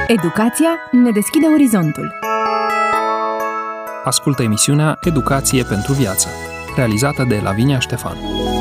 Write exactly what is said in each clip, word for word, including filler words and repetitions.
Educația ne deschide orizontul. Ascultă emisiunea Educație pentru viață, realizată de Lavinia Ștefan.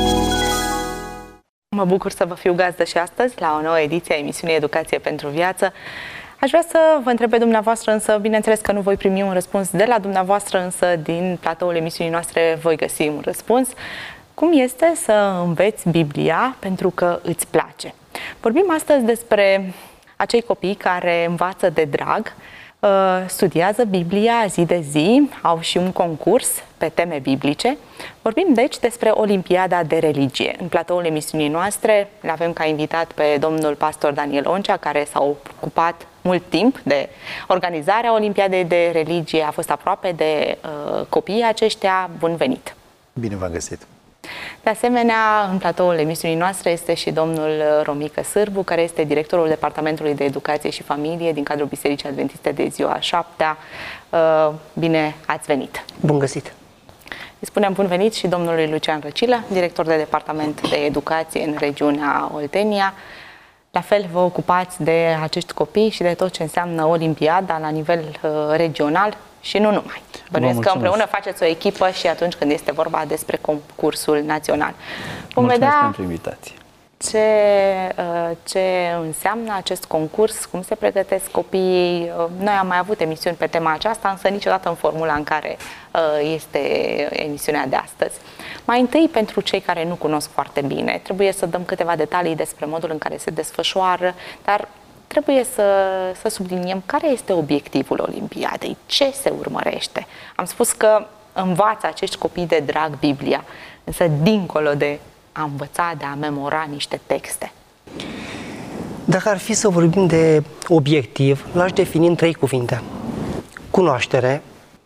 Mă bucur să vă fiu gazdă și astăzi la o nouă ediție a emisiunii Educație pentru viață. Aș vrea să vă întreb pe dumneavoastră, însă bineînțeles că nu voi primi un răspuns de la dumneavoastră, însă din platoul emisiunii noastre voi găsi un răspuns. Cum este să înveți Biblia pentru că îți place? Vorbim astăzi despre acei copii care învață de drag, studiază Biblia zi de zi, au și un concurs pe teme biblice. Vorbim deci despre Olimpiada de Religie. În platoul emisiunii noastre îl avem ca invitat pe domnul pastor Daniel Oncea, care s-a ocupat mult timp de organizarea Olimpiadei de Religie, a fost aproape de uh, copiii aceștia. Bun venit! Bine v-am găsit! De asemenea, în platoul emisiunii noastre este și domnul Romică Sârbu, care este directorul Departamentului de Educație și Familie din cadrul Bisericii Adventiste de Ziua a șaptea. Bine ați venit! Bun găsit! Îi spunem bun venit și domnului Lucian Răcilă, director de Departament de Educație în regiunea Oltenia. La fel vă ocupați de acești copii și de tot ce înseamnă Olimpiada la nivel uh, regional și nu numai. Bănuiesc că împreună faceți o echipă și atunci când este vorba despre concursul național. Vom Mulțumesc vedea pentru invitație. Ce, ce înseamnă acest concurs, cum se pregătesc copiii. Noi am mai avut emisiuni pe tema aceasta, însă niciodată în formula în care este emisiunea de astăzi. Mai întâi, pentru cei care nu cunosc foarte bine, trebuie să dăm câteva detalii despre modul în care se desfășoară, dar trebuie să, să subliniem care este obiectivul Olimpiadei, ce se urmărește. Am spus că învață acești copii de drag Biblia, însă dincolo de a învăța, de a memora niște texte. Dacă ar fi să vorbim de obiectiv, l-aș defini în trei cuvinte. Cunoaștere,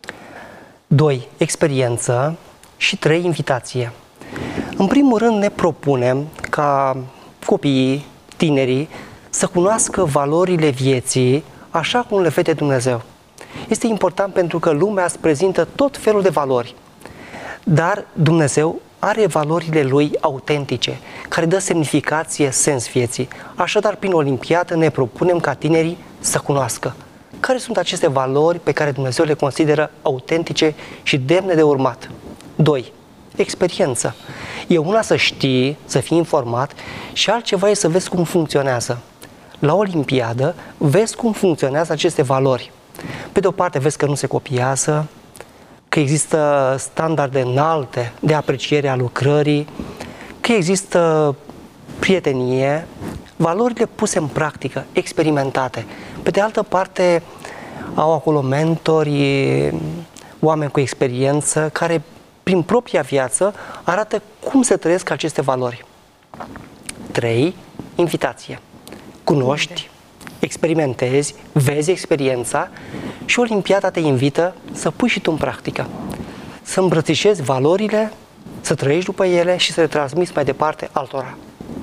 doi, experiență și trei, invitație. În primul rând ne propunem ca copiii, tinerii, să cunoască valorile vieții așa cum le vede Dumnezeu. Este important pentru că lumea îți prezintă tot felul de valori, dar Dumnezeu are valorile Lui autentice, care dă semnificație, sens vieții. Așadar, prin Olimpiadă ne propunem ca tinerii să cunoască care sunt aceste valori pe care Dumnezeu le consideră autentice și demne de urmat. doi. Experiență. E una să știi, să fii informat și altceva e să vezi cum funcționează. La Olimpiadă vezi cum funcționează aceste valori. Pe de o parte vezi că nu se copiază, că există standarde înalte de apreciere a lucrării, că există prietenie, valorile puse în practică, experimentate. Pe de altă parte, au acolo mentori, oameni cu experiență, care prin propria viață arată cum se trăiesc aceste valori. trei. Invitație. Cunoști, experimentezi, vezi experiența și Olimpiada te invită să pui și tu în practică. Să îmbrățișezi valorile, să trăiești după ele și să le transmiți mai departe altora.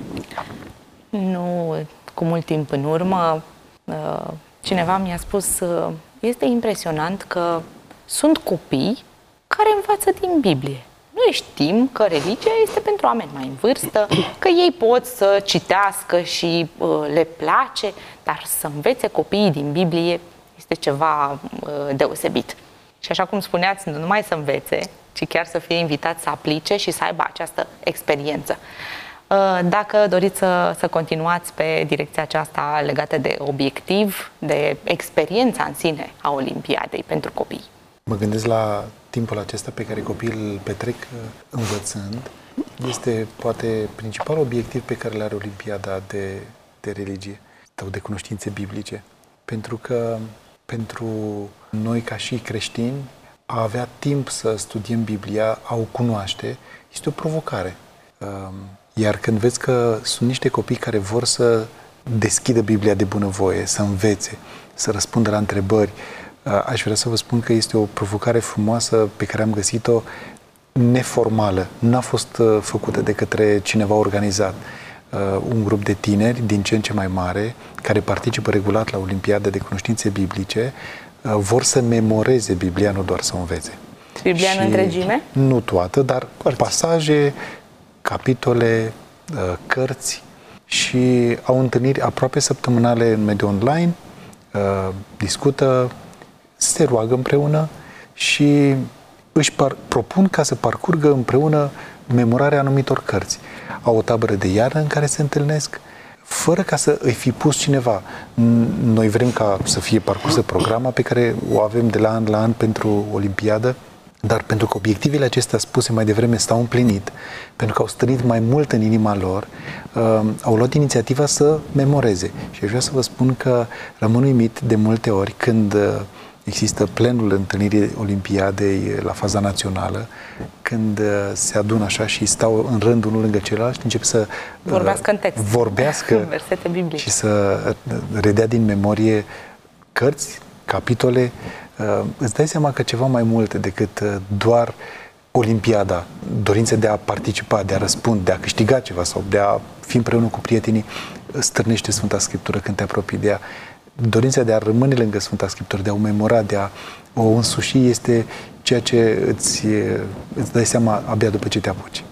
Nu cu mult timp în urmă, cineva mi-a spus, este impresionant că sunt copii care învață din Biblie. Noi știm că religia este pentru oameni mai în vârstă, că ei pot să citească și uh, le place, dar să învețe copiii din Biblie este ceva uh, deosebit. Și așa cum spuneați, nu numai să învețe, ci chiar să fie invitat să aplice și să aibă această experiență. Uh, dacă doriți să, să continuați pe direcția aceasta legată de obiectiv, de experiența în sine a Olimpiadei pentru copii. Mă gândesc la timpul acesta pe care copiii îl petrec învățând. Este poate principalul obiectiv pe care îl are Olimpiada de, de religie sau de cunoștințe biblice. Pentru că pentru noi ca și creștini a avea timp să studiem Biblia, a o cunoaște, este o provocare. Iar când vezi că sunt niște copii care vor să deschidă Biblia de bunăvoie, să învețe, să răspundă la întrebări, aș vrea să vă spun că este o provocare frumoasă pe care am găsit-o neformală. Nu a fost făcută de către cineva organizat. Un grup de tineri din ce în ce mai mare, care participă regulat la Olimpiada de Cunoștințe Biblice, vor să memoreze Biblia, nu doar să o învețe. Biblia în întregime? Nu toată, dar Cărți. pasaje, capitole, cărți și au întâlniri aproape săptămânale în mediul online, uh, discută, se roagă împreună și își par- propun ca să parcurgă împreună memorarea anumitor cărți. Au o tabără de iarnă în care se întâlnesc, fără ca să îi fi pus cineva. Noi vrem ca să fie parcursă programa pe care o avem de la an la an pentru Olimpiadă, dar pentru că obiectivele acestea spuse mai devreme s-au împlinit, pentru că au stănit mai mult în inima lor, uh, au luat inițiativa să memoreze. Și aș vrea să vă spun că rămân uimit de multe ori când uh, există plenul întâlnirii Olimpiadei la faza națională, când uh, se adună așa și stau în rând unul lângă celălalt și încep să uh, vorbească în text, vorbească versete biblice și să redea din memorie cărți, capitole. Uh, îți dai seama că ceva mai mult decât uh, doar Olimpiada, dorința de a participa, de a răspunde, de a câștiga ceva sau de a fi împreună cu prietenii, stârnește Sfânta Scriptură când te apropii de ea. Dorința de a rămâne lângă Sfânta Scriptură, de a o memora, de a o însuși, este ceea ce îți, îți dai seama abia după ce te apuci.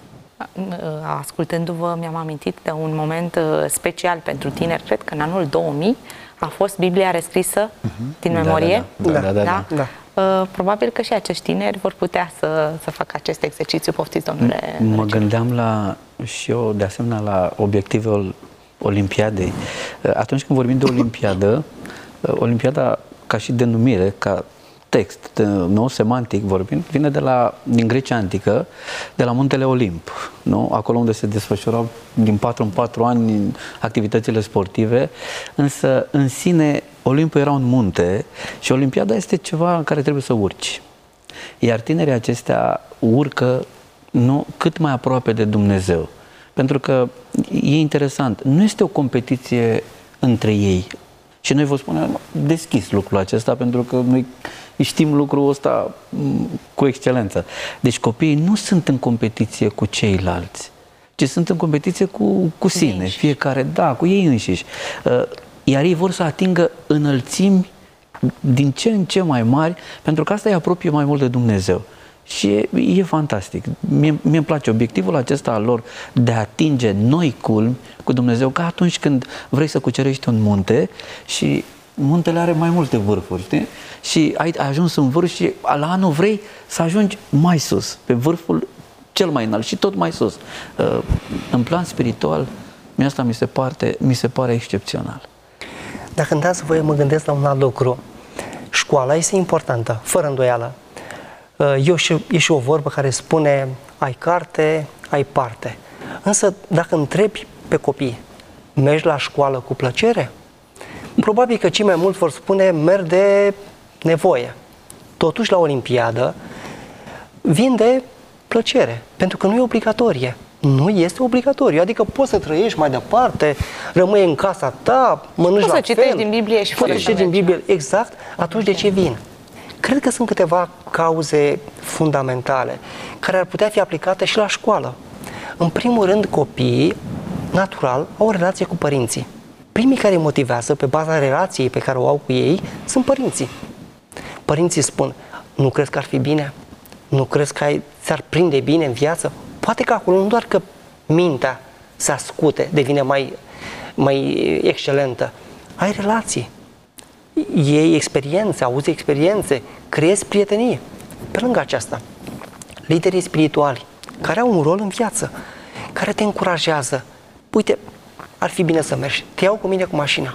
Ascultându-vă, mi-am amintit de un moment special pentru tineri. Cred că în anul două mii a fost Biblia rescrisă uh-huh. din memorie. Da, da, da. da, da, da. da. Probabil că și acești tineri vor putea să, să facă acest exercițiu. Poftiți, domnule. Mă gândeam la, și eu, de asemenea, la obiectivul Olimpiadei. Atunci când vorbim de Olimpiadă, Olimpiada ca și denumire, ca text, nou, semantic vorbind, vine de la, din Grecia Antică, de la muntele Olimp, nu? Acolo unde se desfășurau din patru în patru ani activitățile sportive, însă în sine Olimpul era un munte și Olimpiada este ceva în care trebuie să urci. Iar tinerii acestea urcă nu, cât mai aproape de Dumnezeu. Pentru că e interesant, nu este o competiție între ei. Și noi vă spunem deschis lucrul acesta, pentru că noi știm lucrul ăsta cu excelență. Deci copiii nu sunt în competiție cu ceilalți, ci sunt în competiție cu, cu sine, fiecare, da, cu ei înșiși. Iar ei vor să atingă înălțimi din ce în ce mai mari, pentru că asta îi apropie mai mult de Dumnezeu. Și e, e fantastic. Mie îmi place obiectivul acesta al lor de a atinge noi culmi cu Dumnezeu, ca atunci când vrei să cucerești un munte și muntele are mai multe vârfuri, știi? Și ai ajuns în vârf și la anul vrei să ajungi mai sus, pe vârful cel mai înalt și tot mai sus. În plan spiritual, mie asta mi se pare, mi se pare excepțional. Dacă îmi dați voie, mă gândesc la un alt lucru. Școala este importantă, fără îndoială. Eu și, e și o vorbă care spune ai carte, ai parte. Însă dacă întrebi pe copii, mergi la școală cu plăcere? Probabil că cei mai mulți vor spune merg de nevoie. Totuși la Olimpiadă vin de plăcere, pentru că nu e obligatorie. Nu este obligatoriu, adică poți să trăiești mai departe, rămâi în casa ta, mănânci la fel. Poți să citești din Biblie și fără să citești din Biblie, exact. Atunci de ce vin? Cred că sunt câteva cauze fundamentale care ar putea fi aplicate și la școală. În primul rând, copiii, natural, au o relație cu părinții. Primii care îi motivează pe baza relației pe care o au cu ei sunt părinții. Părinții spun, nu crezi că ar fi bine? Nu crezi că ai, ți-ar prinde bine în viață? Poate că acolo nu doar că mintea se ascute, devine mai, mai excelentă. Ai relații. Iei experiențe, auzi experiențe, creezi prietenie. Pe lângă aceasta, liderii spirituali, care au un rol în viață, care te încurajează. Uite, ar fi bine să mergi, te iau cu mine cu mașina.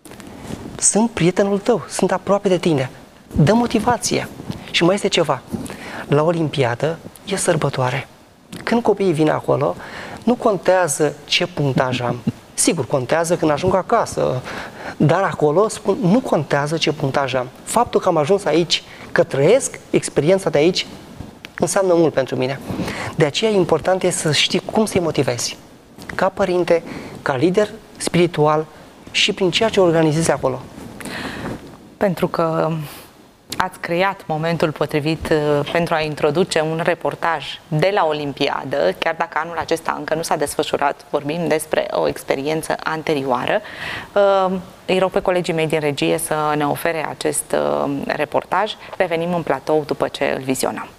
Sunt prietenul tău, sunt aproape de tine. Dă motivație. Și mai este ceva. La Olimpiadă e sărbătoare. Când copiii vin acolo, nu contează ce punctaj am. Sigur, contează când ajung acasă, dar acolo spun, nu contează ce punctaj am. Faptul că am ajuns aici, că trăiesc experiența de aici, înseamnă mult pentru mine. De aceea important este să știi cum să-i motivezi. Ca părinte, ca lider spiritual și prin ceea ce organizezi acolo. Pentru că ați creat momentul potrivit pentru a introduce un reportaj de la Olimpiadă, chiar dacă anul acesta încă nu s-a desfășurat, vorbim despre o experiență anterioară. Îi rog pe colegii mei din regie să ne ofere acest reportaj. Revenim în platou după ce îl vizionăm.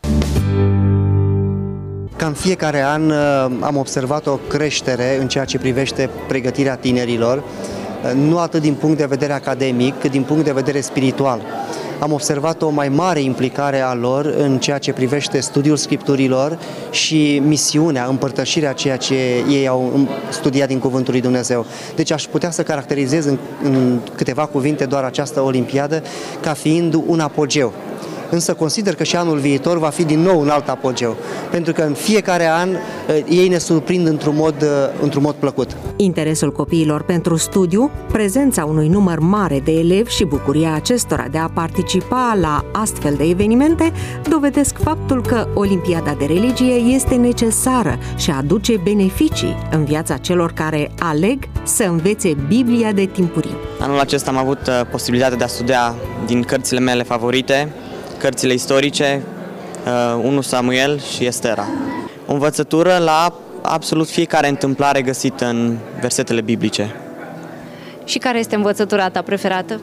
Ca în fiecare an am observat o creștere în ceea ce privește pregătirea tinerilor nu atât din punct de vedere academic, cât din punct de vedere spiritual. Am observat o mai mare implicare a lor în ceea ce privește studiul Scripturilor și misiunea, împărtășirea ceea ce ei au studiat din Cuvântul lui Dumnezeu. Deci aș putea să caracterizez în, în câteva cuvinte doar această olimpiadă ca fiind un apogeu. Însă consider că și anul viitor va fi din nou un alt apogeu, pentru că în fiecare an ei ne surprind într-un mod, într-un mod plăcut. Interesul copiilor pentru studiu, prezența unui număr mare de elevi și bucuria acestora de a participa la astfel de evenimente dovedesc faptul că Olimpiada de Religie este necesară și aduce beneficii în viața celor care aleg să învețe Biblia de timpuriu. Anul acesta am avut posibilitatea de a studia din cărțile mele favorite, cărțile istorice, unu Samuel și Estera. O învățătură la absolut fiecare întâmplare găsită în versetele biblice. Și care este învățătura ta preferată?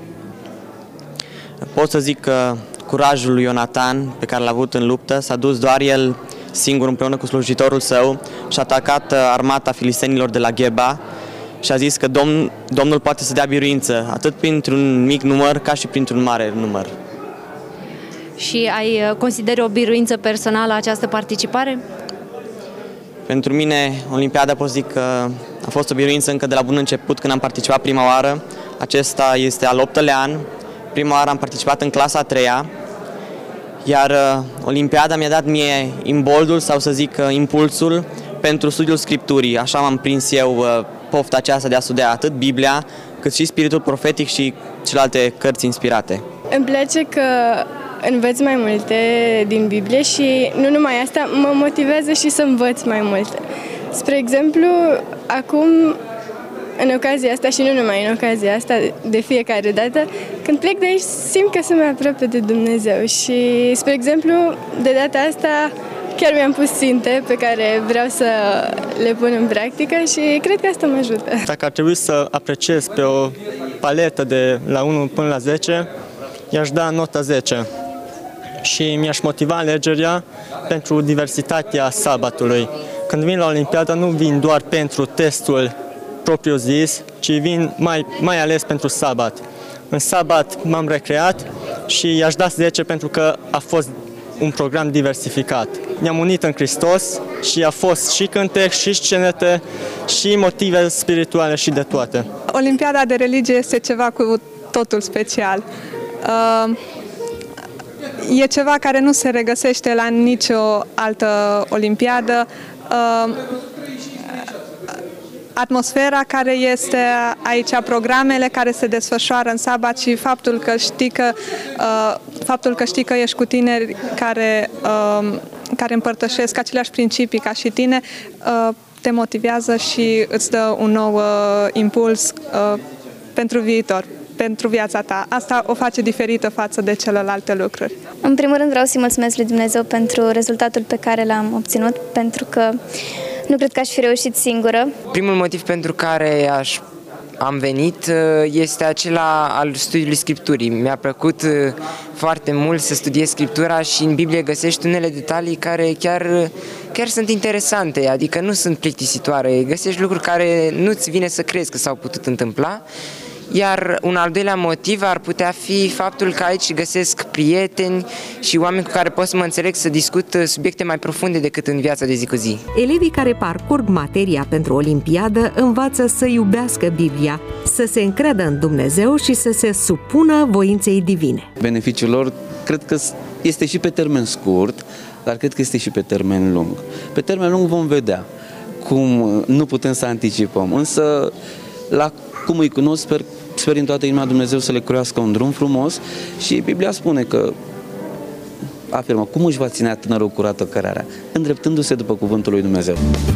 Pot să zic că curajul lui Ionatan, pe care l-a avut în luptă, s-a dus doar el singur împreună cu slujitorul său și a atacat armata filistenilor de la Gheba și a zis că Domn, Domnul poate să dea biruință atât printr-un mic număr ca și printr-un mare număr. Și ai consideri o biruință personală această participare? Pentru mine, Olimpiada pot zic că a fost o biruință încă de la bun început când am participat prima oară. Acesta este al optulea an. Prima oară am participat în clasa a treia, iar Olimpiada mi-a dat mie imboldul sau să zic impulsul pentru studiul Scripturii. Așa m-am prins eu pofta aceasta de a studia atât Biblia, cât și spiritul profetic și celelalte cărți inspirate. Îmi place că învăț mai multe din Biblie și nu numai asta, mă motivează și să învăț mai multe. Spre exemplu, acum, în ocazia asta și nu numai în ocazia asta, de fiecare dată, când plec de aici, simt că sunt mai aproape de Dumnezeu și, spre exemplu, de data asta chiar mi-am pus ținte pe care vreau să le pun în practică și cred că asta mă ajută. Dacă ar trebui să apreciez pe o paletă de la unu până la zece, i-aș da nota zece. Și mi-aș motiva alegerea pentru diversitatea sabatului. Când vin la Olimpiadă nu vin doar pentru testul propriu-zis, ci vin mai, mai ales pentru sabat. În sabat m-am recreat și i-aș da zece pentru că a fost un program diversificat. Ne-am unit în Hristos și a fost și cântec, și scenete, și motive spirituale și de toate. Olimpiada de religie este ceva cu totul special. Uh... E ceva care nu se regăsește la nicio altă olimpiadă. Atmosfera care este aici, programele care se desfășoară în sabat și faptul că știi că, faptul că, știi că ești cu tineri care, care împărtășesc aceleași principii ca și tine, te motivează și îți dă un nou impuls pentru viitor, pentru viața ta. Asta o face diferită față de celelalte lucruri. În primul rând vreau să-i mulțumesc lui Dumnezeu pentru rezultatul pe care l-am obținut, pentru că nu cred că aș fi reușit singură. Primul motiv pentru care aș, am venit este acela al studiului Scripturii. Mi-a plăcut foarte mult să studiez Scriptura și în Biblie găsești unele detalii care chiar, chiar sunt interesante, adică nu sunt plictisitoare. Găsești lucruri care nu-ți vine să crezi că s-au putut întâmpla. Iar un al doilea motiv ar putea fi faptul că aici găsesc prieteni și oameni cu care pot să mă înțeleg să discut subiecte mai profunde decât în viața de zi cu zi. Elevii care parcurg materia pentru Olimpiadă învață să iubească Biblia, să se încredă în Dumnezeu și să se supună voinței divine. Beneficiul lor cred că este și pe termen scurt, dar cred că este și pe termen lung. Pe termen lung vom vedea cum nu putem să anticipăm, însă la cum îi cunosc, sper, sper în toată inima Dumnezeu să le croiască un drum frumos și Biblia spune că afirmă cum își va ținea tânărul curată cărarea, îndreptându-se după cuvântul lui Dumnezeu.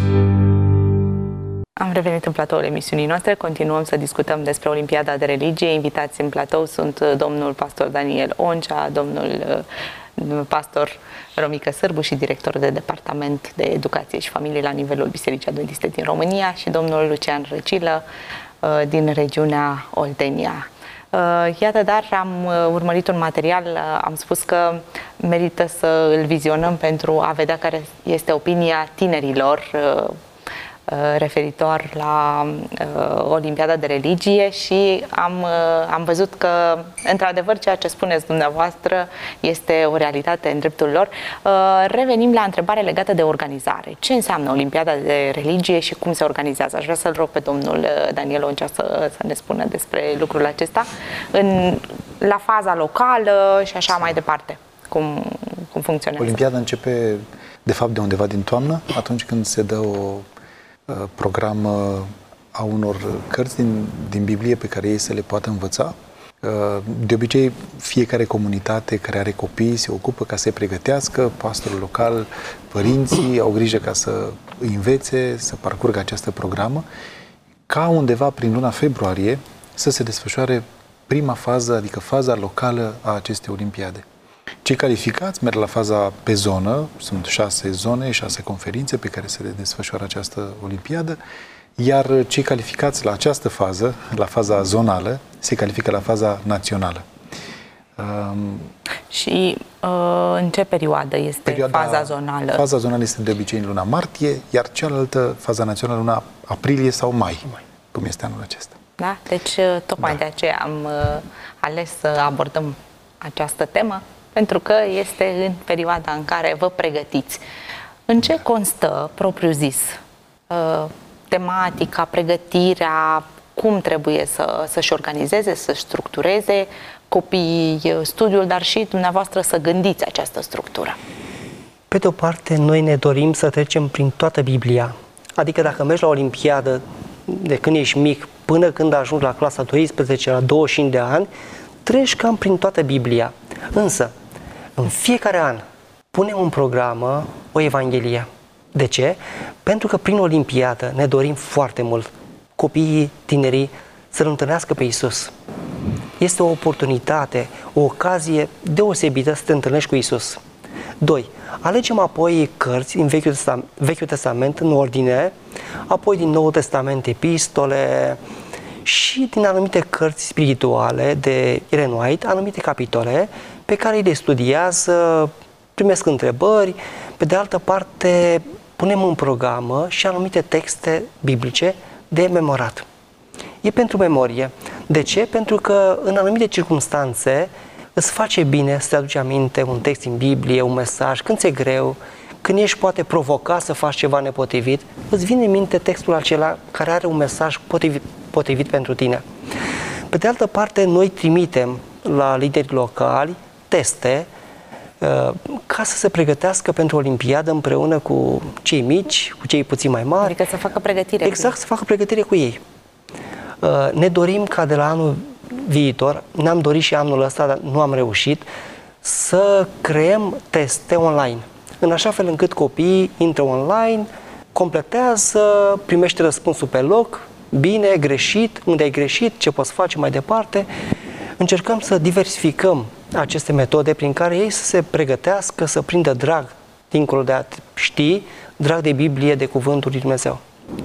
Am revenit în platoul emisiunii noastre, continuăm să discutăm despre Olimpiada de Religie. Invitați în platou sunt domnul pastor Daniel Oncea, domnul pastor Romică Sârbu și director de Departament de Educație și Familie la nivelul Bisericii Adventiste din România și domnul Lucian Răcilă din regiunea Oltenia. Iată, dar am urmărit un material, am spus că merită să îl vizionăm pentru a vedea care este opinia tinerilor referitor la uh, Olimpiada de Religie și am, uh, am văzut că, într-adevăr, ceea ce spuneți dumneavoastră este o realitate în dreptul lor. Uh, revenim la întrebare legată de organizare. Ce înseamnă Olimpiada de Religie și cum se organizează? Aș vrea să-l rog pe domnul Daniel Oncea să, să ne spună despre lucrul acesta în, la faza locală și așa mai departe. Cum, cum funcționează? Olimpiada începe, de fapt, de undeva din toamnă, atunci când se dă o uh, program uh, a unor cărți din, din Biblie pe care ei să le poată învăța. Uh, de obicei, fiecare comunitate care are copii se ocupă ca să se pregătească, pastorul local, părinții au grijă ca să îi învețe, să parcurgă această programă, ca undeva prin luna februarie să se desfășoare prima fază, adică faza locală a acestei olimpiade. Cei calificați merg la faza pe zonă, sunt șase zone, șase conferințe pe care se desfășoară această olimpiadă, iar cei calificați la această fază, la faza zonală, se califică la faza națională. Um, Și uh, în ce perioadă este perioada, faza zonală? Faza zonală este de obicei în luna martie, iar cealaltă, faza națională, în luna aprilie sau mai, mai, cum este anul acesta. Da? Deci, tocmai da. de aceea am uh, ales să abordăm această temă, pentru că este în perioada în care vă pregătiți. În ce constă, propriu zis, uh, tematica, pregătirea, cum trebuie să, să-și organizeze, să-și structureze copiii studiul, dar și dumneavoastră să gândiți această structură? Pe de o parte, noi ne dorim să trecem prin toată Biblia. Adică dacă mergi la Olimpiadă de când ești mic până când ajungi la clasa doisprezece, la douăzeci și cinci de ani, treci cam prin toată Biblia. Însă, în fiecare an, punem în programă o Evanghelie. De ce? Pentru că prin Olimpiadă ne dorim foarte mult copiii, tinerii, să-L întâlnească pe Iisus. Este o oportunitate, o ocazie deosebită să te întâlnești cu Iisus. Doi. Alegem apoi cărți din Vechiul Testament, Vechiul Testament în ordine, apoi din Noul Testament epistole și din anumite cărți spirituale de Ellen White, anumite capitole pe care îi le studiază, primesc întrebări. Pe de altă parte, punem în programă și anumite texte biblice de memorat. E pentru memorie. De ce? Pentru că în anumite circunstanțe îți face bine să te aduci aminte un text din Biblie, un mesaj, când ți-e greu, când ești poate provocat să faci ceva nepotrivit, îți vine în minte textul acela care are un mesaj potrivit, potrivit pentru tine. Pe de altă parte, noi trimitem la lideri locali teste uh, ca să se pregătească pentru Olimpiadă împreună cu cei mici, cu cei puțin mai mari. Adică să facă pregătire. Exact, să facă pregătire cu ei. Uh, ne dorim ca de la anul viitor, ne-am dorit și anul ăsta, dar nu am reușit, să creăm teste online, în așa fel încât copiii intră online, completează, primește răspunsul pe loc, bine, greșit, unde ai greșit, ce poți face mai departe. Încercăm să diversificăm aceste metode prin care ei să se pregătească, să prindă drag, dincolo de a ști, drag de Biblie, de Cuvântul lui Dumnezeu.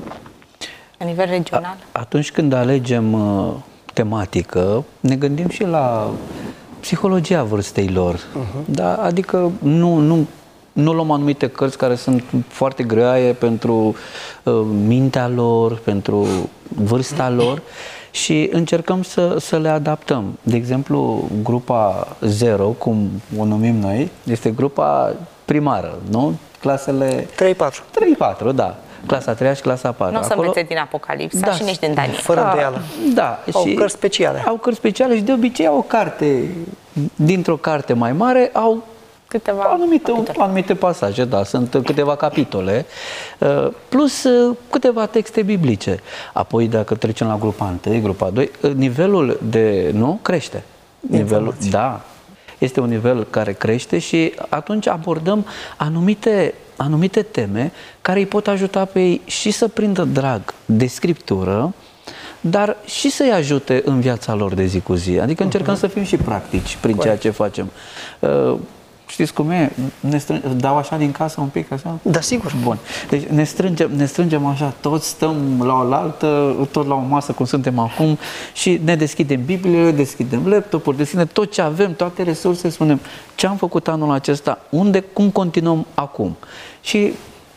La nivel regional? Atunci când alegem uh, tematică, ne gândim și la psihologia vârstei lor. Uh-huh. Da? Adică nu, nu, nu luăm anumite cărți care sunt foarte greaie pentru uh, mintea lor, pentru vârsta lor și încercăm să, să le adaptăm. De exemplu, grupa zero, cum o numim noi, este grupa primară, nu? Clasele trei patru. trei patru, da. Clasa a treia și clasa a patra. Nu o să Acolo... învețe din Apocalipsa da, și nici din Daniel. Fără da, îndoială. Da. Au și cărți speciale. Au cărți speciale și de obicei au o carte, dintr-o carte mai mare, au câteva anumite, capitole. anumite pasaje, da, sunt câteva capitole, plus câteva texte biblice. Apoi, dacă trecem la grupa unu, grupa doi, nivelul de, nu, crește. Nivelul, da, este un nivel care crește și atunci abordăm anumite, anumite teme care îi pot ajuta pe ei și să prindă drag de Scriptură, dar și să-i ajute în viața lor de zi cu zi. Adică încercăm uh-huh. să fim și practici prin ceea ce facem. Uh, știți cum e? Ne strâng... Dau așa din casă un pic, așa? Da, sigur. Bun. Deci ne strângem, ne strângem așa, toți stăm la oaltă, tot la o masă cum suntem acum și ne deschidem Biblie, deschidem laptop-uri, deschidem tot ce avem, toate resurse, spunem ce am făcut anul acesta, unde, cum continuăm acum. Și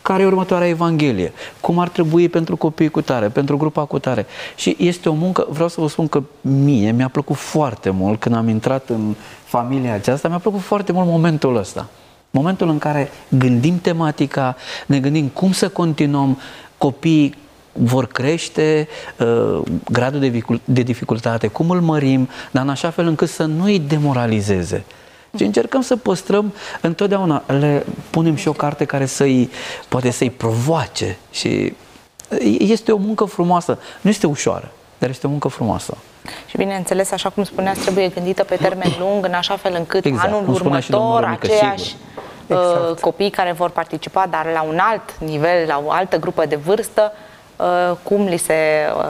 care e următoarea Evanghelie, cum ar trebui pentru copiii cu tare, pentru grupa cu tare. Și este o muncă, vreau să vă spun că mie mi-a plăcut foarte mult când am intrat în familia aceasta, mi-a plăcut foarte mult momentul ăsta. Momentul în care gândim tematica, ne gândim cum să continuăm, copiii vor crește, uh, gradul de, de dificultate, cum îl mărim, dar în așa fel încât să nu îi demoralizeze. Și încercăm să păstrăm întotdeauna, le punem și o carte care să-i, poate să-i provoace. Și este o muncă frumoasă. Nu este ușoară, dar este o muncă frumoasă. Și bineînțeles, așa cum spuneați, trebuie gândită pe termen lung, în așa fel încât exact, anul următor, aceiași exact. copii care vor participa, dar la un alt nivel, la o altă grupă de vârstă, cum li se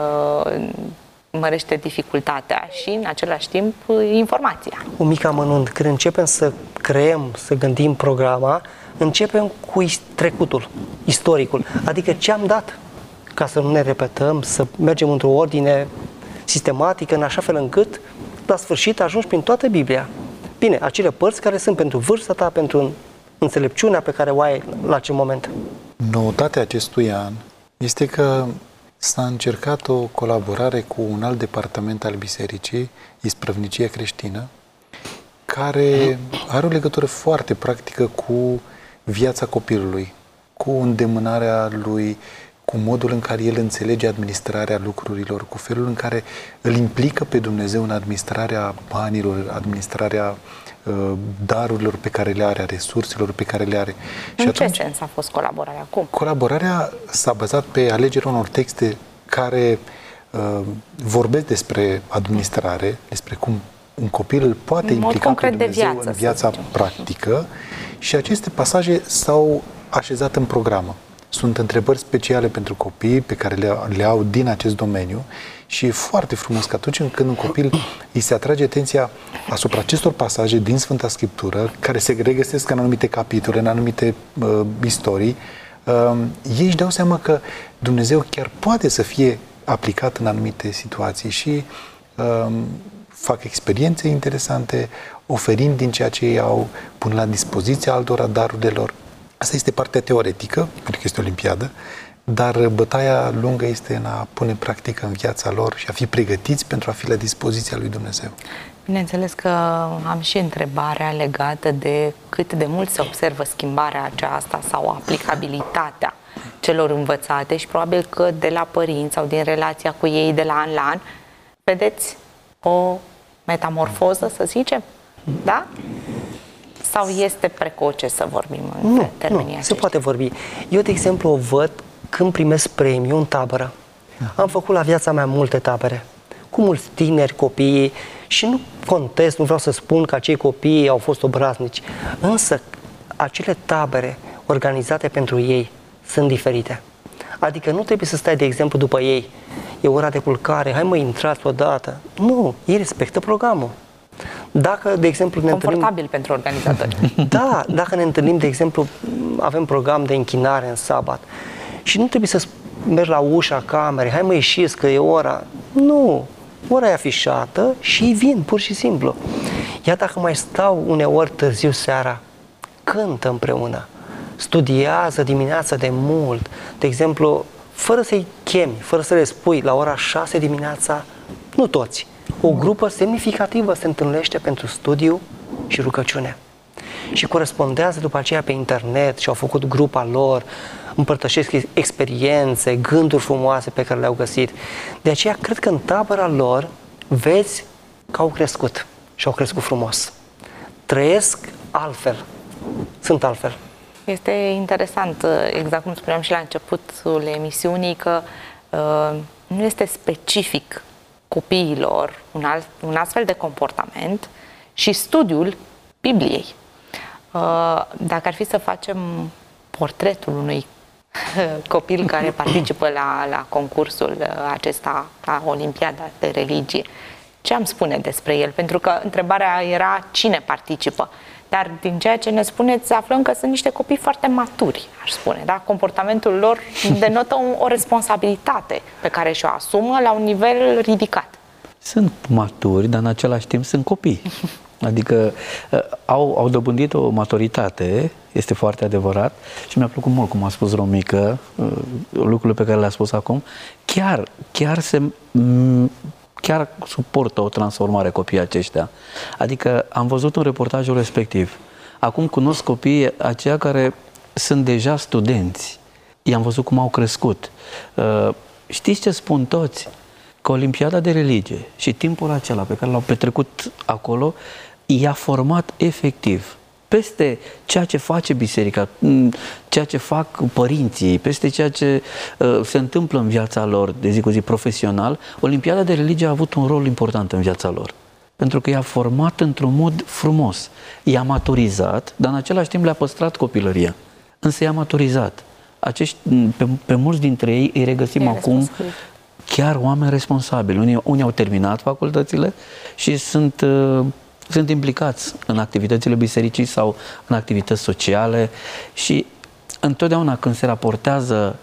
mărește dificultatea și, în același timp, informația. Un mic amănunt. Când începem să creăm, să gândim programa, începem cu trecutul, istoricul, adică ce am dat, ca să nu ne repetăm, să mergem într-o ordine sistematică, în așa fel încât, la sfârșit, ajungi prin toată Biblia. Bine, acele părți care sunt pentru vârsta ta, pentru înțelepciunea pe care o ai la acel moment. Noutatea acestui an este că s-a încercat o colaborare cu un alt departament al Bisericii, Isprăvnicia Creștină, care are o legătură foarte practică cu viața copilului, cu îndemânarea lui, cu modul în care el înțelege administrarea lucrurilor, cu felul în care îl implică pe Dumnezeu în administrarea banilor, administrarea uh, darurilor pe care le are, a resurselor pe care le are. În și atunci, ce sens a fost colaborarea? Cum? Colaborarea s-a bazat pe alegerea unor texte care uh, vorbesc despre administrare, despre cum un copil îl poate implica pe Dumnezeu viață, în viața practică, și aceste pasaje s-au așezat în programă. Sunt întrebări speciale pentru copii pe care le, le au din acest domeniu și e foarte frumos că atunci când un copil îi se atrage atenția asupra acestor pasaje din Sfânta Scriptură, care se regăsesc în anumite capitole, în anumite uh, istorii, uh, ei își dau seama că Dumnezeu chiar poate să fie aplicat în anumite situații și uh, fac experiențe interesante, oferind din ceea ce ei au, pun la dispoziția altora darurile lor. Asta este partea teoretică, pentru că este o olimpiadă, dar bătaia lungă este în a pune în practică în viața lor și a fi pregătiți pentru a fi la dispoziția lui Dumnezeu. Bineînțeles că am și întrebarea legată de cât de mult se observă schimbarea aceasta sau aplicabilitatea celor învățate și probabil că de la părinți sau din relația cu ei de la an la an vedeți o metamorfoză, să zicem, da? Sau este precoce să vorbim în nu, termenii nu, aceștia? se poate vorbi. Eu, de exemplu, o văd când primesc premiu în tabără. Am făcut la viața mea multe tabere, cu mulți tineri, copii, și nu contest, nu vreau să spun că acei copii au fost obraznici, însă acele tabere organizate pentru ei sunt diferite. Adică nu trebuie să stai, de exemplu, după ei. E ora de culcare, hai mă, intrați odată. Nu, ei respectă programul. Dacă, de exemplu, ne Confortabil întâlnim... pentru organizatori. Da, dacă ne întâlnim, de exemplu, avem program de închinare în sabat și nu trebuie să mergi la ușa camerei, hai mă, ieșiți că e ora. Nu, ora e afișată și ei vin, pur și simplu. Iar dacă mai stau uneori târziu seara, cântă împreună, studiază dimineața de mult, de exemplu, fără să-i chemi, fără să le spui la ora șase dimineața, nu toți, o grupă semnificativă se întâlnește pentru studiu și rugăciune. Și corespondează după aceea pe internet și au făcut grupa lor, împărtășesc experiențe, gânduri frumoase pe care le-au găsit. De aceea cred că în tabăra lor vezi că au crescut și au crescut frumos. Trăiesc altfel, sunt altfel. Este interesant, exact cum spuneam și la începutul emisiunii, că uh, nu este specific copiilor un, alt, un astfel de comportament și studiul Bibliei. Uh, dacă ar fi să facem portretul unui copil care participă la, la concursul acesta, la Olimpiada de Religie, ce am spune despre el? Pentru că întrebarea era cine participă. Dar din ceea ce ne spuneți, aflăm că sunt niște copii foarte maturi, aș spune. Da? Comportamentul lor denotă o, o responsabilitate pe care și-o asumă la un nivel ridicat. sunt maturi, dar în același timp sunt copii. Adică au, au dobândit o maturitate, este foarte adevărat, și mi-a plăcut mult cum a spus Romică, lucrurile pe care le-a spus acum, chiar, chiar se... chiar suportă o transformare copiii aceștia. Adică am văzut un reportajul respectiv. Acum cunosc copiii aceia care sunt deja studenți. I-am văzut cum au crescut. Știți ce spun toți? Că Olimpiada de Religie și timpul acela pe care l-au petrecut acolo i-a format efectiv. Peste ceea ce face biserica, ceea ce fac părinții, peste ceea ce uh, se întâmplă în viața lor de zi cu zi profesional, Olimpiada de Religie a avut un rol important în viața lor. Pentru că i-a format într-un mod frumos. I-a maturizat, dar în același timp le-a păstrat copilăria. Însă i-a maturizat. Acești, pe, pe mulți dintre ei îi regăsim acum chiar oameni responsabili. Unii, unii au terminat facultățile și sunt... Uh, sunt implicați în activitățile bisericii sau în activități sociale și întotdeauna când se raportează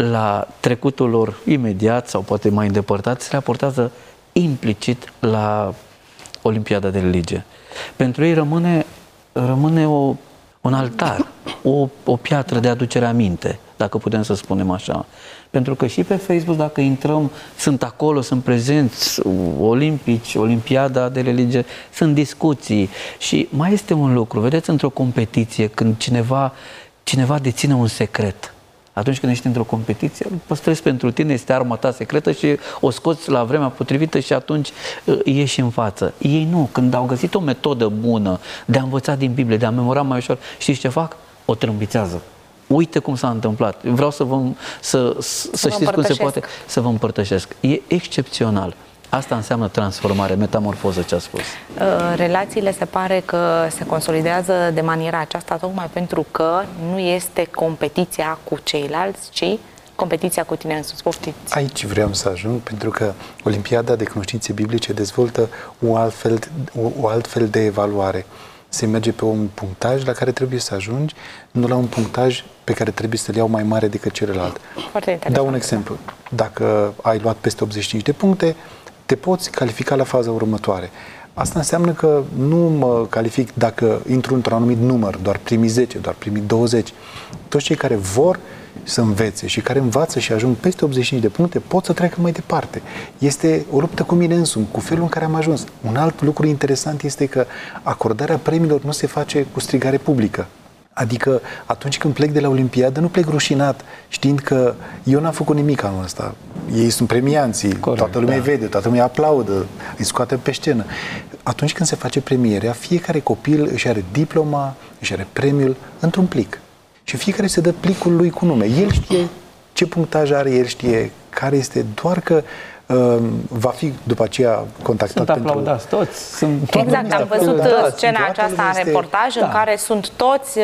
la trecutul lor imediat sau poate mai îndepărtat, se raportează implicit la Olimpiada de Religie. Pentru ei rămâne, rămâne o, un altar, o, o piatră de aducere aminte, dacă putem să spunem așa. Pentru că și pe Facebook, dacă intrăm, sunt acolo, sunt prezenți olimpici, Olimpiada de Religie, sunt discuții. Și mai este un lucru, vedeți, într-o competiție, când cineva, cineva deține un secret, atunci când ești într-o competiție, îl păstrezi pentru tine, este arma ta secretă și o scoți la vremea potrivită și atunci ieși în față. Ei nu, când au găsit o metodă bună de a învăța din Biblie, de a memora mai ușor, știți ce fac? O trâmbițează. Uite cum s-a întâmplat. Vreau să, vă, să, să, să știți cum se poate să vă împărtășesc. E excepțional. Asta înseamnă transformare, metamorfoză, ce a spus. Relațiile se pare că se consolidează de maniera aceasta tocmai pentru că nu este competiția cu ceilalți, ci competiția cu tine însuți. Poftiți. Aici vreau să ajung, pentru că Olimpiada de Cunoștințe Biblice dezvoltă o altfel, o, o altfel de evaluare. Se merge pe un punctaj la care trebuie să ajungi, nu la un punctaj pe care trebuie să-l iau mai mare decât celălalt. Foarte interesant. Dau un exemplu. Dacă ai luat peste optzeci și cinci de puncte, te poți califica la faza următoare. Asta înseamnă că nu mă calific dacă intru într-un anumit număr, doar primii zece, doar primii douăzeci. Toți cei care vor să învețe și care învață și ajung peste optzeci și cinci de puncte pot să treacă mai departe. Este o luptă cu mine însumi, cu felul în care am ajuns. Un alt lucru interesant este că acordarea premiilor nu se face cu strigare publică. Adică atunci când plec de la Olimpiadă, nu plec rușinat, știind că eu n-am făcut nimic anul ăsta. Ei sunt premianții, corect, toată lumea da. Îi vede, toată lumea aplaudă, îi scoate pe scenă. Atunci când se face premierea, fiecare copil își are diploma, își are premiul într-un plic. Și fiecare se dă plicul lui cu nume. El știe ce punctaj are, el știe care este, doar că uh, va fi după aceea contactat sunt pentru... Sunt aplaudați toți. Sunt exact, am văzut da, scena aceasta în este... reportaj da. În care sunt toți uh,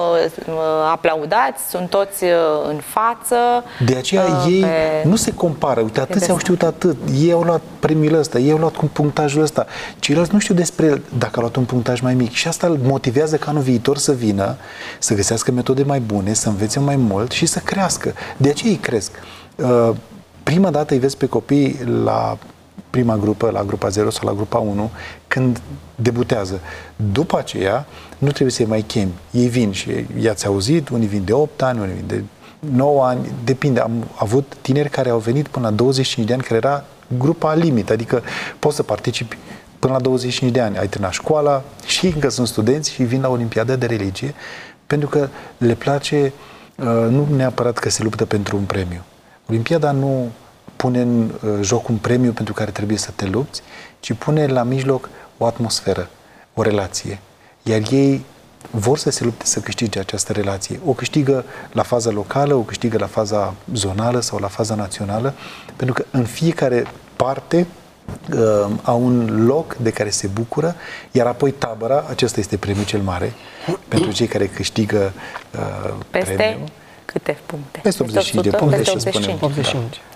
aplaudați, sunt toți uh, în față. De aceea uh, ei pe... nu se compară. Uite, atâția au știut atât. Ei au luat premiul ăsta, ei au luat cu punctajul ăsta. Ceilalți nu știu despre el dacă a luat un punctaj mai mic. Și asta îl motivează ca anul viitor să vină, să găsească metode mai bune, să învețe mai mult și să crească. De aceea ei cresc. Uh, Prima dată îi vezi pe copii la prima grupă, la grupa zero sau la grupa unu, când debutează. După aceea, nu trebuie să-i mai chemi. Ei vin și i-ați auzit, unii vin de opt ani, unii vin de nouă ani, depinde. Am avut tineri care au venit până la douăzeci și cinci de ani, care era grupa limită, adică poți să participi până la douăzeci și cinci de ani. Ai terminat școala și încă sunt studenți și vin la Olimpiada de Religie, pentru că le place, nu neapărat că se luptă pentru un premiu. Olimpiada nu pune în uh, joc un premiu pentru care trebuie să te lupți, ci pune la mijloc o atmosferă, o relație. Iar ei vor să se lupte să câștige această relație. O câștigă la faza locală, o câștigă la faza zonală sau la faza națională, pentru că în fiecare parte uh, au un loc de care se bucură, iar apoi tabăra, acesta este premiul cel mare, pentru cei care câștigă uh, peste premiul. Câte puncte? Peste optzeci și cinci de puncte, peste să spunem. optzeci și cinci.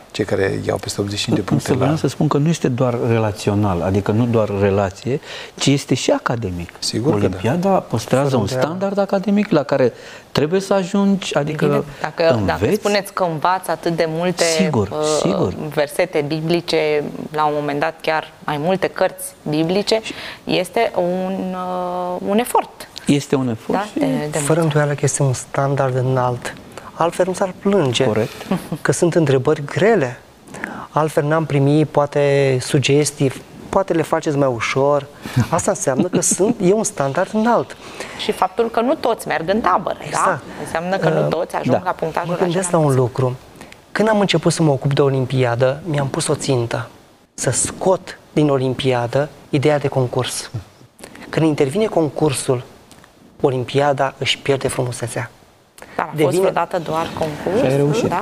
cei care iau peste optzeci și cinci de puncte. Vreau să spun că nu este doar relațional, adică nu doar relație, ci este și academic. Sigur Olimpiada da. păstrează un standard academic la care trebuie să ajungi, adică Bine, dacă, înveți. dacă spuneți că învață atât de multe sigur, uh, sigur. versete biblice, la un moment dat chiar mai multe cărți biblice, este un, uh, un efort. Este un efort. Da? De, de Fără îndoială că este un standard înalt. Altfel nu s-ar plânge. Corect. Că sunt întrebări grele. Altfel n-am primit poate sugestii, poate le faceți mai ușor. Asta înseamnă că sunt, e un standard înalt. Și faptul că nu toți merg în tabără, exact. Da? Înseamnă că nu toți ajung da. la punctajul Mă gândesc la un lucru. Când am început să mă ocup de Olimpiadă, mi-am pus o țintă. Să scot din Olimpiadă ideea de concurs. Când intervine concursul, Olimpiada își pierde frumusețea. Dar a Devine... fost vreodată doar concurs? Și ai reușit. Da?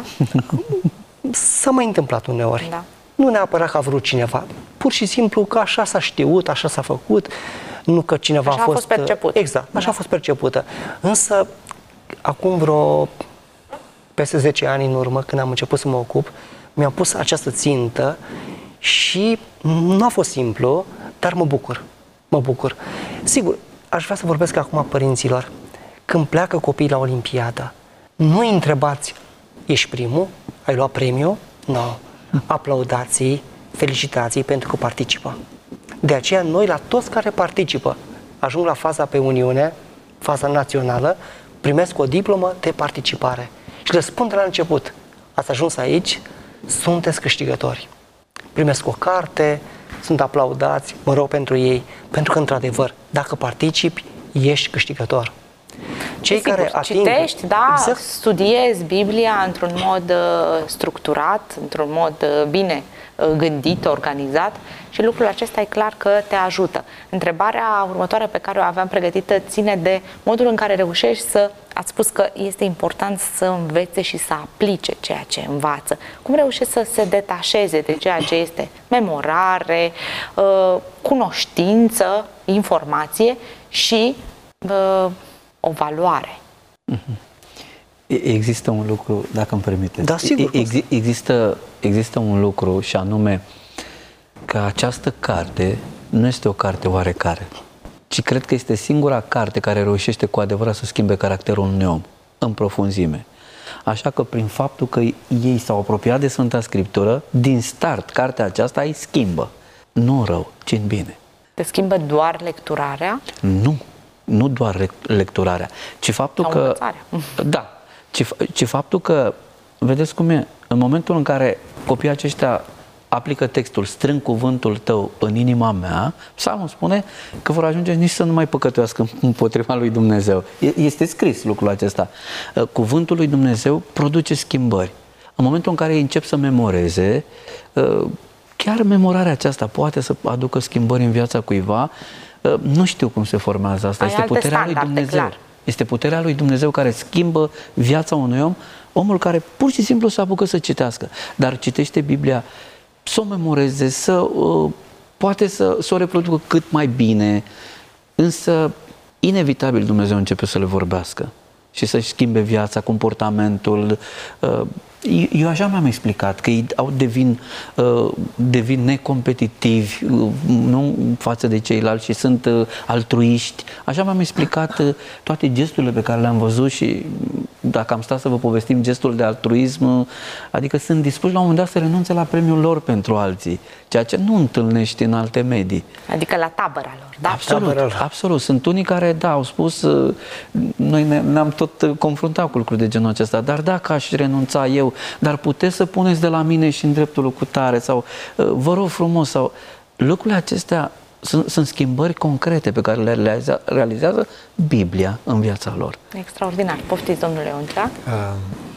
S-a mai întâmplat uneori. Da. Nu neapărat că a vrut cineva. Pur și simplu că așa s-a știut, așa s-a făcut. Nu că cineva așa a fost... a fost perceput. Exact, așa da. a fost percepută. Însă, acum vreo peste zece ani în urmă, când am început să mă ocup, mi-am pus această țintă și nu a fost simplu, dar mă bucur. Mă bucur. Sigur, aș vrea să vorbesc acum părinților. Când pleacă copiii la Olimpiadă, nu-i întrebați, ești primul? Ai luat premiu? Nu. No. Aplaudați-i, felicitați-i pentru că participă. De aceea noi la toți care participă, ajung la faza pe Uniune, faza națională, primesc o diplomă de participare. Și le spun de la început, ați ajuns aici, sunteți câștigători. Primesc o carte, sunt aplaudați, mă rog pentru ei, pentru că într-adevăr, dacă participi, ești câștigător. Cei Sigur, care ating... citești, da, exact. studiezi Biblia într-un mod uh, structurat, într-un mod uh, bine uh, gândit, organizat și lucrul acesta e clar că te ajută. Întrebarea următoare pe care o aveam pregătită ține de modul în care reușești să, ați spus că este important să învețe și să aplice ceea ce învață. Cum reușești să se detașeze de ceea ce este memorare, uh, cunoștință, informație și uh, o valoare. Există un lucru, dacă îmi permiteți. Da, sigur. Ex există, există un lucru și anume că această carte nu este o carte oarecare, ci cred că este singura carte care reușește cu adevărat să schimbe caracterul unui om în profunzime. Așa că prin faptul că ei s-au apropiat de Sfânta Scriptură, din start, cartea aceasta îi schimbă. Nu în rău, ci în bine. Te schimbă doar lecturarea? Nu. Nu doar lecturarea, ci faptul sau că... învățarea. Da, ci, ci faptul că, vedeți cum e, în momentul în care copiii aceștia aplică textul, strâng cuvântul tău în inima mea, Psalmul spune că vor ajunge nici să nu mai păcătuiască împotriva lui Dumnezeu. Este scris lucrul acesta. Cuvântul lui Dumnezeu produce schimbări. În momentul în care ei încep să memoreze, chiar memorarea aceasta poate să aducă schimbări în viața cuiva. Nu știu cum se formează asta. Ai este puterea lui Dumnezeu. Clar. Este puterea lui Dumnezeu care schimbă viața unui om, omul care pur și simplu se apucă să citească, dar citește Biblia, să o memoreze, să uh, poate să, să o reproducă cât mai bine, însă inevitabil Dumnezeu începe să le vorbească și să-și schimbe viața, comportamentul. Uh, Eu așa mi-am explicat, că ei au devin, uh, devin necompetitivi, uh, nu față de ceilalți și sunt uh, altruiști. Așa mi-am explicat uh, toate gesturile pe care le-am văzut și dacă am stat să vă povestim gestul de altruism, uh, adică sunt dispuși la un moment dat să renunțe la premiul lor pentru alții, ceea ce nu întâlnești în alte medii. Adică la tabăra lor, da? Absolut, absolut. Sunt unii care, da, au spus, uh, noi ne, ne-am tot uh, confruntat cu lucruri de genul acesta, dar dacă aș renunța eu, dar puteți să puneți de la mine și în dreptul cu tare sau vă rog frumos sau lucrurile acestea sunt, sunt schimbări concrete pe care le realizează, realizează Biblia în viața lor. Extraordinar. Poftiți, domnule Oncea? Uh,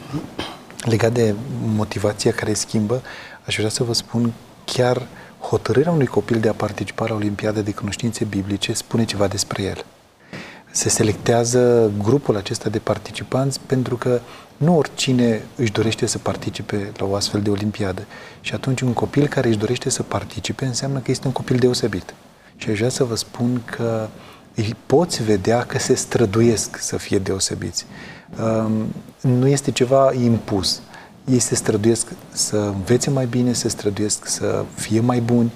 legat de motivația care schimbă, aș vrea să vă spun chiar hotărârea unui copil de a participa la Olimpiada de Cunoștințe Biblice spune ceva despre el. Se selectează grupul acesta de participanți pentru că nu oricine își dorește să participe la o astfel de olimpiadă. Și atunci un copil care își dorește să participe înseamnă că este un copil deosebit. Și aș vrea să vă spun că îi poți vedea că se străduiesc să fie deosebiți. Nu este ceva impus. ei se străduiesc să învețe mai bine, se străduiesc să fie mai buni,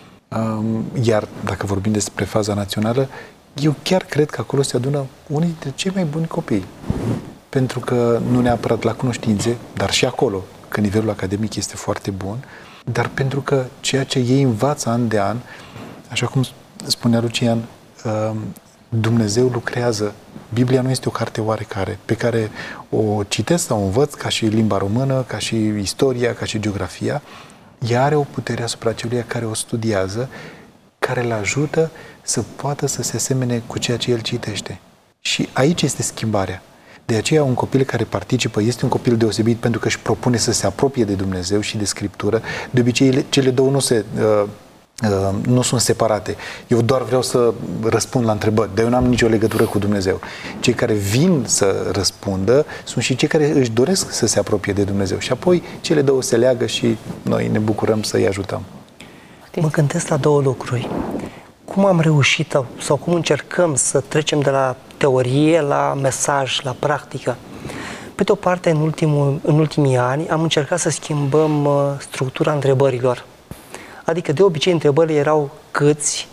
iar dacă vorbim despre faza națională, eu chiar cred că acolo se adună unii dintre cei mai buni copii. Pentru că nu neapărat la cunoștințe, dar și acolo, că nivelul academic este foarte bun, dar pentru că ceea ce ei învață an de an, așa cum spunea Lucian, Dumnezeu lucrează. Biblia nu este o carte oarecare pe care o citesc sau o învăț ca și limba română, ca și istoria, ca și geografia. Ea are o putere asupra celui care o studiază, care îl ajută să poată să se asemene cu ceea ce el citește. Și aici este schimbarea. De aceea un copil care participă este un copil deosebit pentru că își propune să se apropie de Dumnezeu și de Scriptură. De obicei cele două nu se... Uh, Uh, nu sunt separate. Eu doar vreau să răspund la întrebări, dar eu nu am nicio legătură cu Dumnezeu. Cei care vin să răspundă sunt și cei care își doresc să se apropie de Dumnezeu. Și apoi cele două se leagă și noi ne bucurăm să-i ajutăm. Mă gândesc la două lucruri. Cum am reușit sau cum încercăm să trecem de la teorie la mesaj, la practică? Pe de o parte, în, ultimul, în ultimii ani am încercat să schimbăm uh, structura întrebărilor. Adică, de obicei, întrebările erau câți,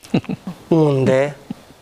unde,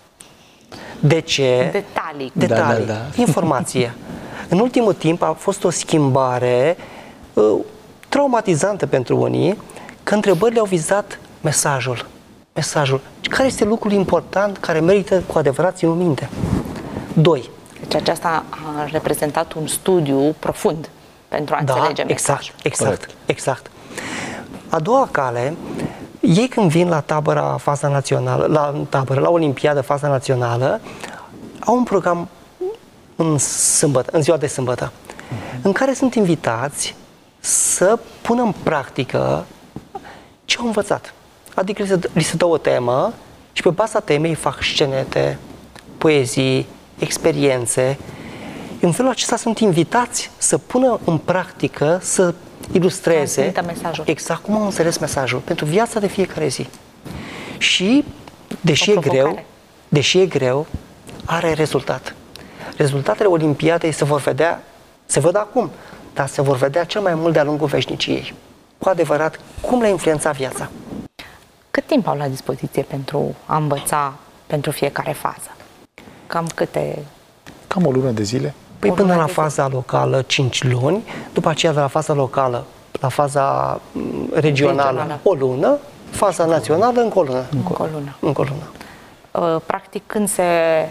de ce, detalii, detalii da, da, da. informație. În ultimul timp a fost o schimbare uh, traumatizantă pentru unii, că întrebările au vizat mesajul. Mesajul. Care este lucrul important care merită cu adevărat ținut minte? Doi. Deci aceasta a reprezentat un studiu profund pentru a da, înțelege exact, mesajul. exact, Corect. exact. A doua cale, ei când vin la tabăra faza națională, la tabără, la Olimpiadă faza națională, au un program în sâmbătă, în ziua de sâmbătă, mm-hmm. în care sunt invitați să pună în practică ce au învățat. Adică li se, li se dă o temă și pe baza temei fac scenete, poezii, experiențe. În felul acesta sunt invitați să pună în practică, să ilustreze exact cum am înțeles mesajul pentru viața de fiecare zi. Și, deși e greu, deși e greu, are rezultat. Rezultatele Olimpiadei se vor vedea, se văd acum, dar se vor vedea cel mai mult de-a lungul veșniciei. Cu adevărat, cum le-a influențat viața. Cât timp au la dispoziție pentru a învăța pentru fiecare fază? Cam câte? Cam o lună de zile. Păi până la faza locală cinci luni, după aceea de la faza locală la faza regională, regională. o lună, faza națională încă o lună. Încă o lună. Încă o lună. Practic, când se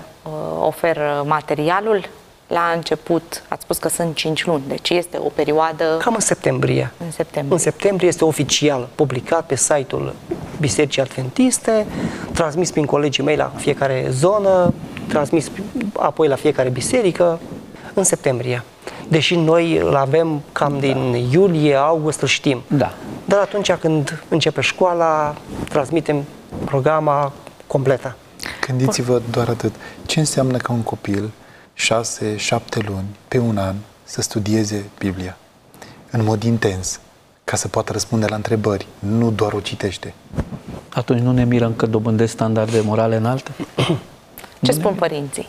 oferă materialul, la început, ați spus că sunt cinci luni, deci este o perioadă... Cam în septembrie. În septembrie. În septembrie este oficial publicat pe site-ul Bisericii Adventiste, transmis prin colegii mei la fiecare zonă, transmis apoi la fiecare biserică, în septembrie. Deși noi îl avem cam din da. iulie, august, îl știm. Da. Dar atunci când începe școala, transmitem programa completă. Gândiți-vă doar atât. Ce înseamnă ca un copil șase, șapte luni, pe un an, să studieze Biblia în mod intens, ca să poată răspunde la întrebări, nu doar o citește. Atunci nu ne mirăm că dobândesc standarde morale înalte? Ce spun părinții?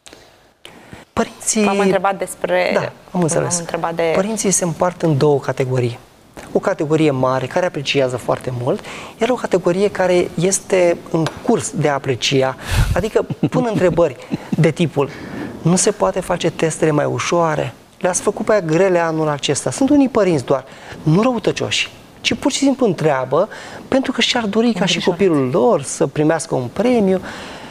Părinții... V-am întrebat despre... Da, am înțeles. am întrebat de... Părinții se împart în două categorii. O categorie mare, care apreciază foarte mult, iar o categorie care este în curs de a aprecia, adică pun întrebări de tipul: nu se poate face testele mai ușoare? Le-ați făcut pe aia grele anul acesta. Sunt unii părinți doar, nu răutăcioși, ci pur și simplu întreabă pentru că și-ar dori ca și copilul lor să primească un premiu.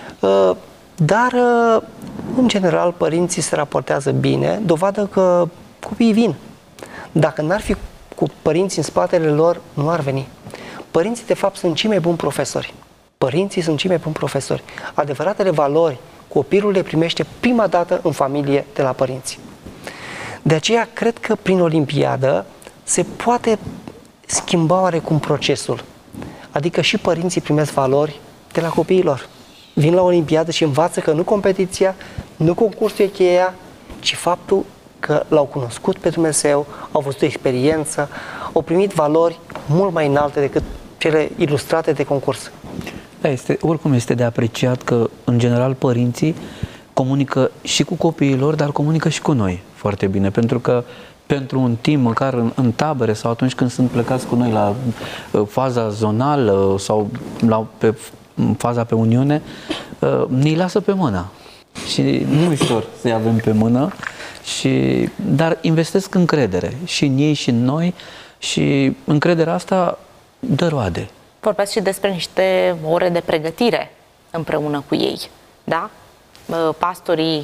Dar, în general, părinții se raportează bine, dovadă că copiii vin. Dacă n-ar fi cu părinții în spatele lor, nu ar veni. Părinții, de fapt, sunt cei mai buni profesori. Părinții sunt cei mai buni profesori. Adevăratele valori copilul le primește prima dată în familie de la părinți. De aceea, cred că prin Olimpiadă se poate schimba oarecum procesul. Adică și părinții primesc valori de la copiilor. Vin la Olimpiadă și învață că nu competiția, nu concursul e cheia, ci faptul că l-au cunoscut pe Dumnezeu, au văzut experiență, au primit valori mult mai înalte decât cele ilustrate de concurs. Da, este, oricum este de apreciat că, în general, părinții comunică și cu copiii lor, dar comunică și cu noi foarte bine, pentru că pentru un timp, măcar în, în tabere sau atunci când sunt plecați cu noi la uh, faza zonală sau la, pe faza pe Uniune, uh, ne-i lasă pe mână. Și nu ușor să-i avem pe mână, și, dar investesc încredere și în ei și în noi, și încrederea asta dă roade. Vorbeați și despre niște ore de pregătire împreună cu ei, da? Pastorii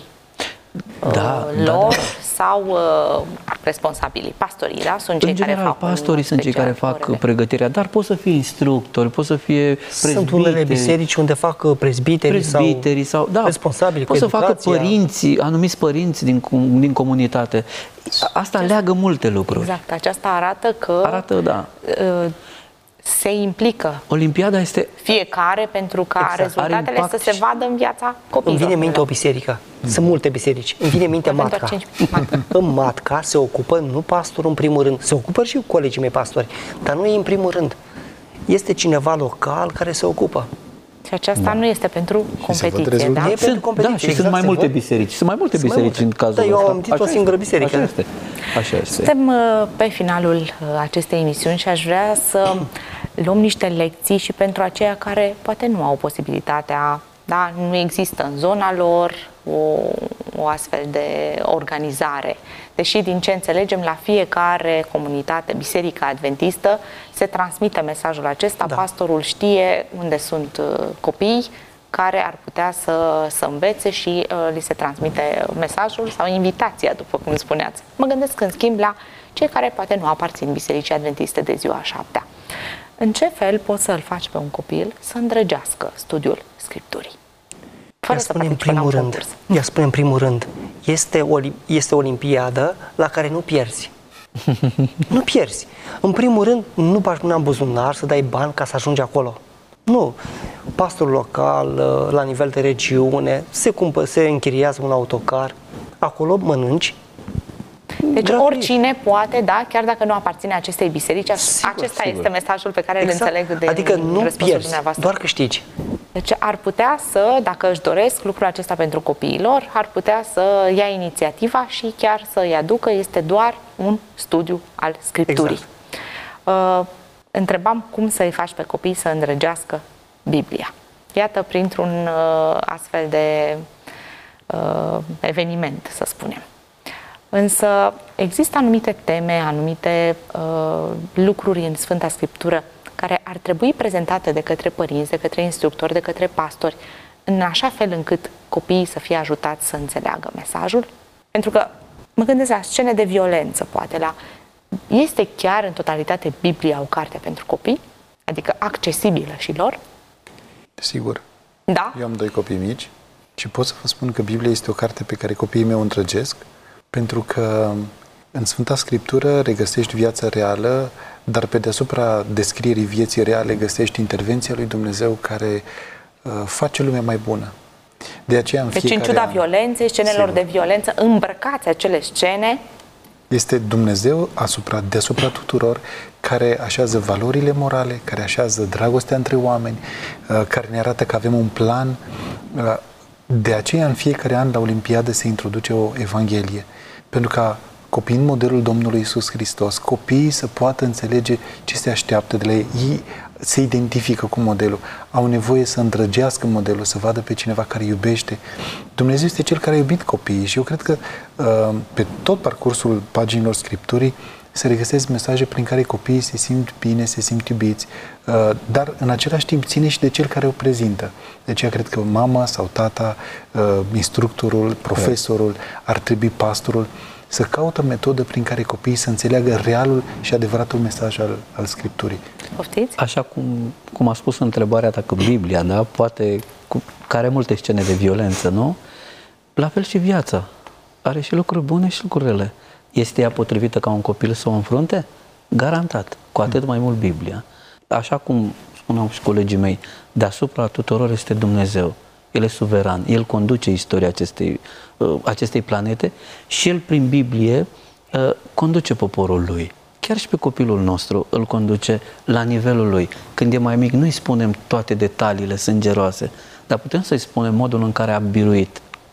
da, lor da, da. sau uh, responsabilii? Pastorii, da? Sunt cei în general, care fac pastorii sunt cei care fac orele. pregătirea, dar pot să fie instructori, pot să fie presbiteri. Sunt unele biserici unde fac presbiterii, presbiterii sau, sau da, responsabili pot cu să facă părinții, anumiți părinți din, din comunitate. Asta Acest, leagă multe lucruri. Exact, aceasta arată că arată, da. Uh, se implică Olimpiada este fiecare pentru ca exact. rezultatele să se vadă în viața copiilor. Îmi vine minte o biserică. Sunt multe biserici. Îmi vine minte Matca. În Matca se ocupă nu pastorul în primul rând, se ocupă și colegii mei pastori, dar nu e în primul rând. Este cineva local care se ocupă. Și aceasta da. nu este pentru competiție, da? E pentru competiție, sunt exact, mai multe biserici. Sunt mai multe biserici în cazul ăsta. Da, eu am amintit o singură biserică. Așa este. Așa este. Suntem pe finalul acestei emisiuni și aș vrea să luăm niște lecții și pentru aceia care poate nu au posibilitatea, da, nu există în zona lor o, o astfel de organizare. Deși din ce înțelegem, la fiecare comunitate, biserica adventistă, se transmite mesajul acesta, da. Pastorul știe unde sunt copii care ar putea să, să învețe și uh, li se transmite mesajul sau invitația, după cum spuneați. Mă gândesc în schimb la cei care poate nu aparțin Bisericii Adventiste de ziua a șaptea. În ce fel poți să-l faci pe un copil să îndrăgească studiul Scripturii? Fără să spune în primul rând, ea spune în primul rând, este o, este o olimpiadă la care nu pierzi. Nu pierzi. În primul rând, nu bagi mâna în buzunar să dai bani ca să ajungi acolo. Nu. Pastorul local, la nivel de regiune, se, cumpă, se închiriază un autocar, acolo mănânci. Deci gratuit. Oricine poate, da, chiar dacă nu aparține acestei biserici, sigur, acesta sigur. este mesajul pe care exact. îl înțeleg de adică nu pierzi, doar câștigi. Deci ar putea să, dacă își doresc lucrul acesta pentru copiilor, ar putea să ia inițiativa și chiar să-i aducă, este doar un studiu al Scripturii. Exact. Uh, întrebam cum să-i faci pe copii să îndrăgească Biblia. Iată, printr-un uh, astfel de uh, eveniment, să spunem. Însă există anumite teme, anumite uh, lucruri în Sfânta Scriptură care ar trebui prezentate de către părinți, de către instructori, de către pastori, în așa fel încât copiii să fie ajutați să înțeleagă mesajul. Pentru că mă gândesc la scene de violență, poate, la... Este chiar în totalitate Biblia o carte pentru copii? Adică accesibilă și lor? Sigur. Da? Eu am doi copii mici și pot să vă spun că Biblia este o carte pe care copiii mei o îndrăgesc, pentru că în Sfânta Scriptură regăsești viața reală, dar pe deasupra descrierii vieții reale găsești intervenția lui Dumnezeu care uh, face lumea mai bună. De aceea în deci fiecare în ciuda an, violenței, scenelor sigur. de violență, îmbrăcați acele scene. Este Dumnezeu asupra, deasupra tuturor, care așează valorile morale, care așează dragostea între oameni, uh, care ne arată că avem un plan. Uh, de aceea în fiecare an la Olimpiadă se introduce o Evanghelie. Pentru ca copiii în modelul Domnului Iisus Hristos, copiii să poată înțelege ce se așteaptă de la ei. Ei se identifică cu modelul, au nevoie să îndrăgească modelul, să vadă pe cineva care iubește. Dumnezeu este Cel care a iubit copiii și eu cred că uh, pe tot parcursul paginilor Scripturii se regăsesc mesaje prin care copiii se simt bine, se simt iubiți, uh, dar în același timp ține și de Cel care o prezintă. De aceea cred că mama sau tata, uh, instructorul, profesorul, ar trebui pastorul, să caută metodă prin care copiii să înțeleagă realul și adevăratul mesaj al, al Scripturii. Poftiți? Așa cum, cum a spus întrebarea ta, că Biblia, da, poate, cu, care are multe scene de violență, nu? La fel și viața. Are și lucruri bune și lucruri rele. Este ea potrivită ca un copil să o înfrunte? Garantat. Cu atât mai mult Biblia. Așa cum spuneau și colegii mei, deasupra tuturor este Dumnezeu. El e suveran, El conduce istoria acestei, acestei planete și El, prin Biblie, conduce poporul Lui. Chiar și pe copilul nostru îl conduce la nivelul lui. Când e mai mic, nu-i spunem toate detaliile sângeroase, dar putem să-i spunem modul în care a biruit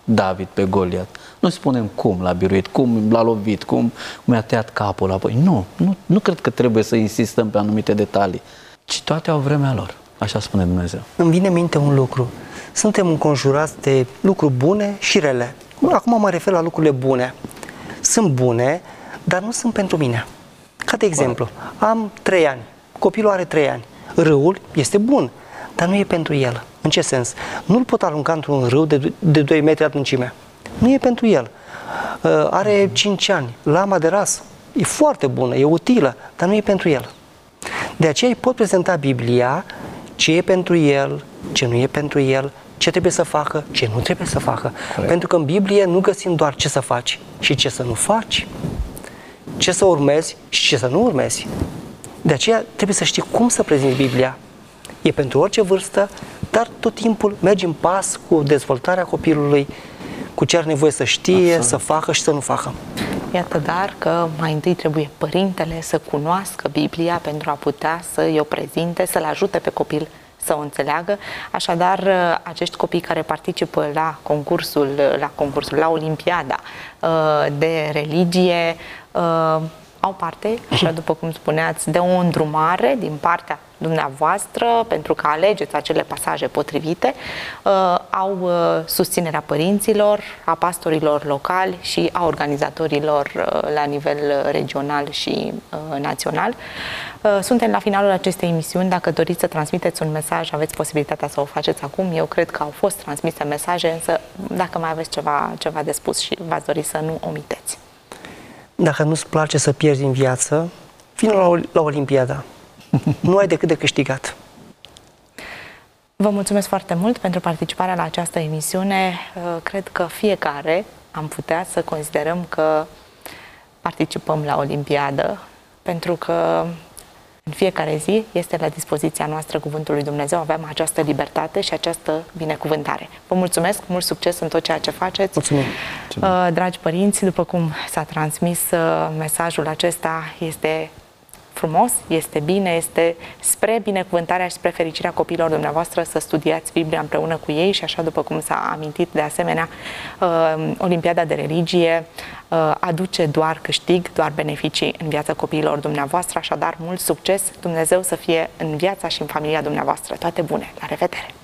David pe Goliat. Nu spunem cum l-a biruit, cum l-a lovit, cum mi-a tăiat capul apoi. Nu, nu, nu cred că trebuie să insistăm pe anumite detalii, ci toate au vremea lor. Așa spune Dumnezeu. Îmi vine în minte un lucru. Suntem înconjurați de lucruri bune și rele. Acum mă refer la lucrurile bune. Sunt bune, dar nu sunt pentru mine. Ca de exemplu, am trei ani, copilul are trei ani. Râul este bun, dar nu e pentru el. În ce sens? Nu-l pot arunca într-un râu de, de doi metri adâncime. Nu e pentru el. Uh, are cinci ani, lama de ras. E foarte bună, e utilă, dar nu e pentru el. De aceea îi pot prezenta Biblia, ce e pentru el, ce nu e pentru el, ce trebuie să facă, ce nu trebuie să facă. Corect. Pentru că în Biblie nu găsim doar ce să faci și ce să nu faci, ce să urmezi și ce să nu urmezi. De aceea trebuie să știi cum să prezinți Biblia. E pentru orice vârstă, dar tot timpul mergi în pas cu dezvoltarea copilului, cu ce are nevoie să știe, Absolut. Să facă și să nu facă. Iată dar că mai întâi trebuie părintele să cunoască Biblia pentru a putea să-i o prezinte, să-l ajute pe copil să o înțeleagă. Așadar, acești copii care participă la concursul, la concursul, la Olimpiada de religie, au parte, așa după cum spuneați, de o îndrumare din partea dumneavoastră, pentru că alegeți acele pasaje potrivite, uh, au uh, susținerea părinților, a pastorilor locali și a organizatorilor uh, la nivel regional și uh, național. Uh, suntem la finalul acestei emisiuni. Dacă doriți să transmiteți un mesaj, aveți posibilitatea să o faceți acum. Eu cred că au fost transmise mesaje, însă dacă mai aveți ceva, ceva de spus și v-ați dori să nu omiteți. Dacă nu-ți place să pierzi în viață, vină la, la Olimpiada. Nu ai decât de câștigat. Vă mulțumesc foarte mult pentru participarea la această emisiune. Cred că fiecare am putea să considerăm că participăm la Olimpiadă, pentru că în fiecare zi este la dispoziția noastră Cuvântul lui Dumnezeu, avem această libertate și această binecuvântare. Vă mulțumesc, mult succes în tot ceea ce faceți. Mulțumim. Dragi părinți, după cum s-a transmis mesajul acesta, este frumos, este bine, este spre binecuvântarea și spre fericirea copiilor dumneavoastră să studiați Biblia împreună cu ei și așa după cum s-a amintit de asemenea, Olimpiada de religie aduce doar câștig, doar beneficii în viața copiilor dumneavoastră, așadar mult succes, Dumnezeu să fie în viața și în familia dumneavoastră. Toate bune, la revedere!